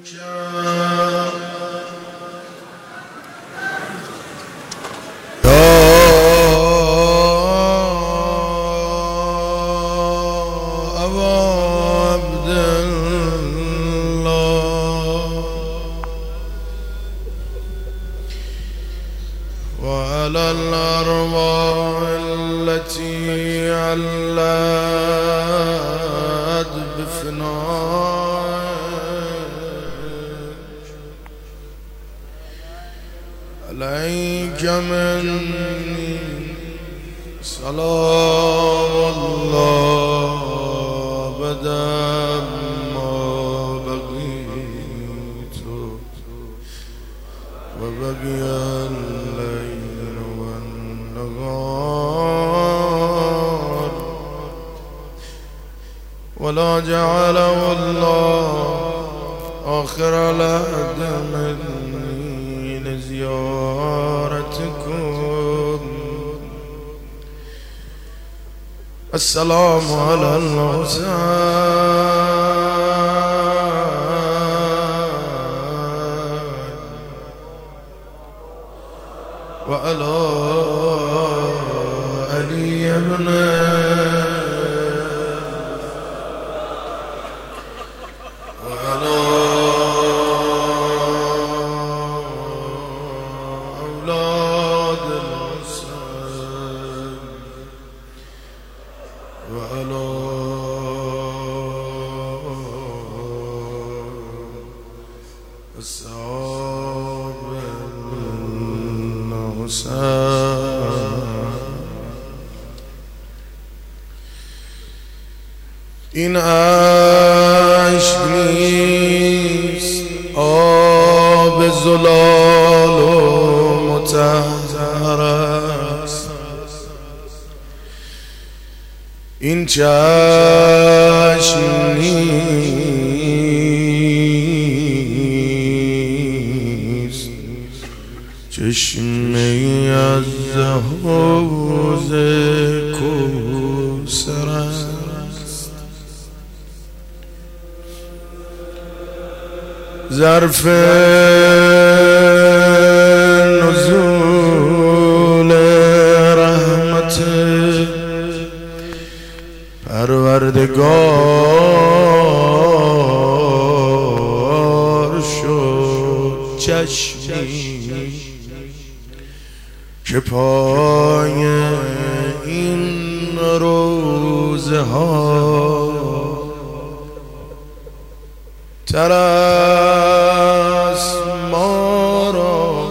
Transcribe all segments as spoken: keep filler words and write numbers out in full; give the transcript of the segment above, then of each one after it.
وعلى الأرواح التي علت بفنائك عليك مني صلاة الله أبدا ما بقيت وبقي الليل والنهار ولا جعله الله آخر العهد مني لزيارتكم. السلام على الحسين وعلى علي بن وعلى أولاد الحسين وعلى أصحاب این عشق نیست آب زلال و مطهر است، این چشم نیست چشمه از حوض کوثر است. ظرف نزول رحمت پروردگار شد چشمی که پای این روزه ها تر از ما را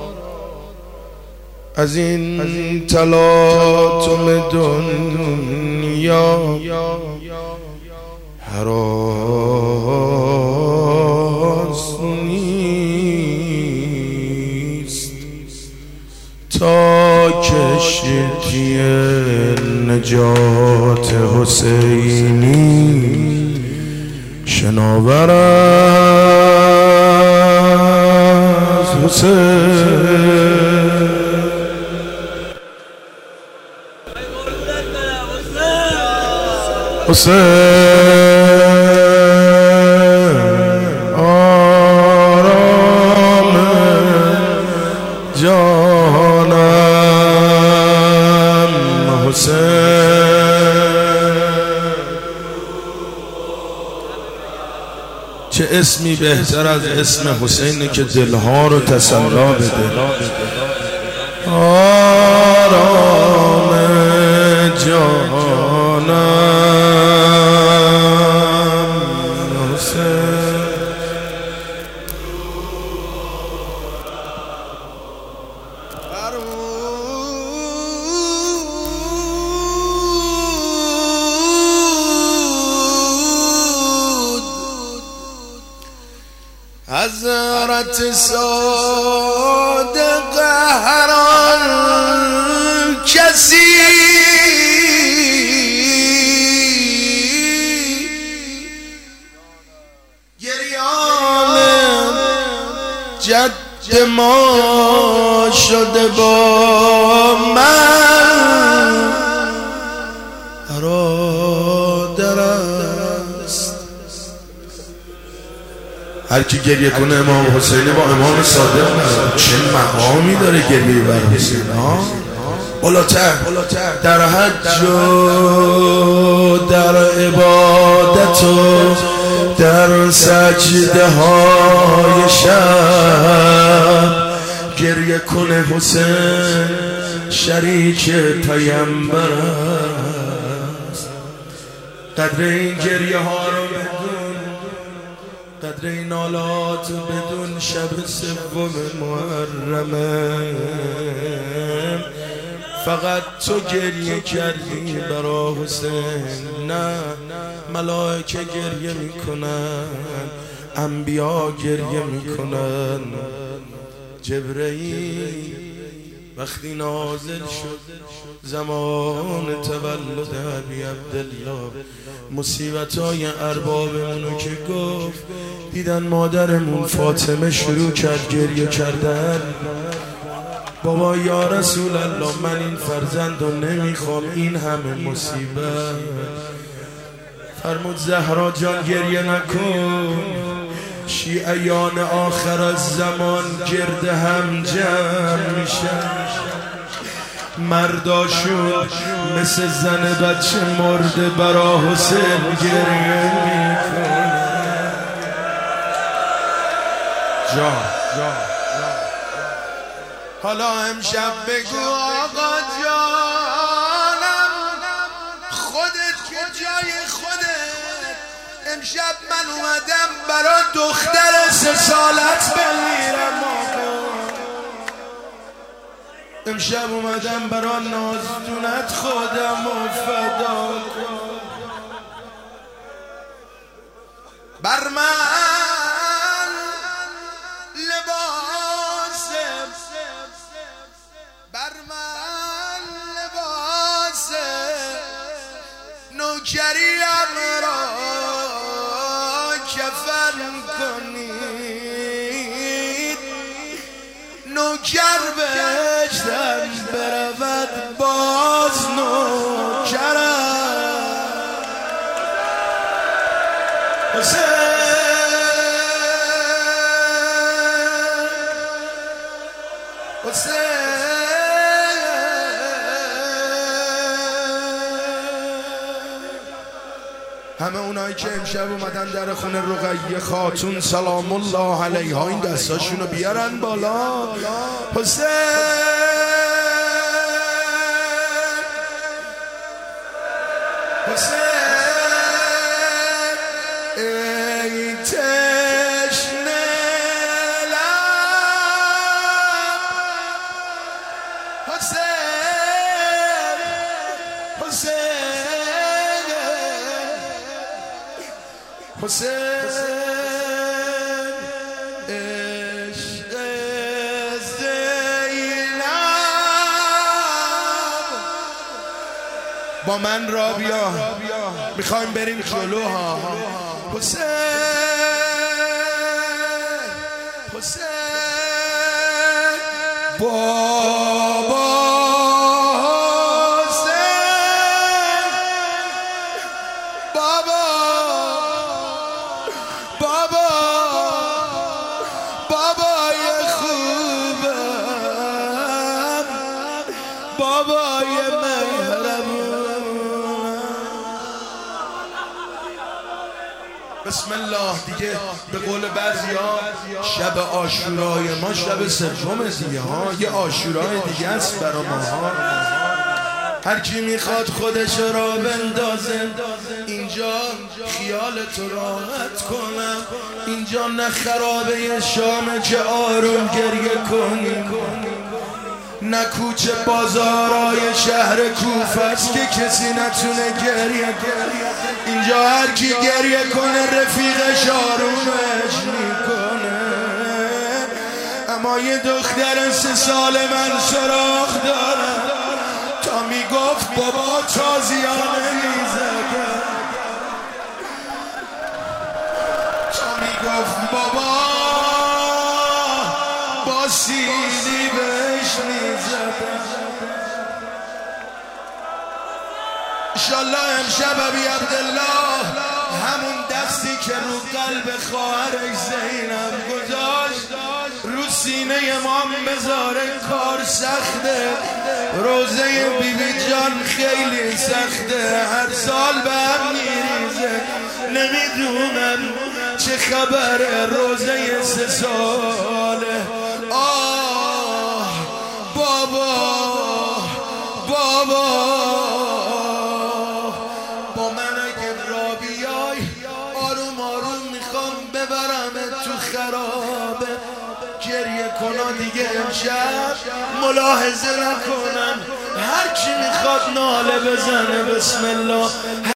از این تلاطم دنیا هراس نیست تا کشتی نجات حسینی شناور از حسین. حسین آرام جانم حسین، چه اسمی بهتر از اسم حسین که دلها رو تسلا بده. آرام جانم حسین، حضرت صادق هر آن کسی گریان جد ما شده با من برادر است. هر هرکی گریه کنه امام حسین با امام صادق نداره. چه مقامی داره گریه بر حسین ها. بالاتر در حج و در عبادت و در سجده های شب گریه کنه حسین شریک پیامبر است. قدر این گریه ها رو بدون، قدر این نالات بدون شب سوم محرمه فقط تو گریه کردی برا حسین. نه ملائکه گریه میکنن، انبیا گریه میکنن. جبرئیل وقتی نازل شد زمان تولد ابی عبدالله مصیبتای اربابمونو که گفت، دیدن مادرمون فاطمه شروع کرد گریه کردن. بابا یا رسول الله من این فرزند رو نمیخوام، این همه مصیبت. فرمود زهرا جان گریه نکن، شیعیان آخر از زمان گرد هم جمع میشن، مرداشون مثل زن بچه مرده برا حسین گریه میکن. جان حالا امشب بگو آقا جانم خودت کجای خودت. امشب من اومدم برا دختر سه سالت بمیرم آقا. امشب اومدم برا نازدونت خودم و فدا کن. بر من لباسم، بر من لباسم، نوکریم را کفن کنید. نوکر بهشتم برود باز نوکرم. حسین حسین همه اونایی که امشب اومدن در خونه رقیه خاتون سلام الله علیها این دستاشونو بیارن بالا. حسین حسین ای تشنه لب، حسین حسین حسین عشق زینب با من را بیا، میخوایم بریم جلو ها. حسین حسین بابا حسین بابا بابا بابای خوبم، بابای مهربونم. بسم الله دیگه. به قول بعضیا شب عاشورای ما شب سوم دیگه ها، یه عاشورای دیگه است برا ما ها. هر کی میخواد خودش را بندازه اینجا خیال تو راحت کنم. اینجا نه خرابه شامه که آروم گریه کنیم، نه کوچه بازارای شهر کوفه است که کسی نتونه گریه کنه. اینجا هر کی گریه کنه رفیقش آرومش میکنه. اما یه دختر سه سال من سراغ داره تا میگفت بابا تازیانه میزده، تا میگفت بابا با سیلی بهش میزده. انشالله امشب ابی عبدالله همون دستی که رو قلب خواهرش زینب گذاشت رو سینه امام بذاره کار سخته. روزه بی بی جان خیلی سخته، هر سال به هم میریزه. نمیدونم چه خبره روزه سه ساله. آه بابا بابا با من اگه را بیای آروم آروم میخوام ببرم تو خرابه. گریه کنا دیگه امشب ملاحظه نکنم، هر کی میخواد ناله بزنه. بسم الله.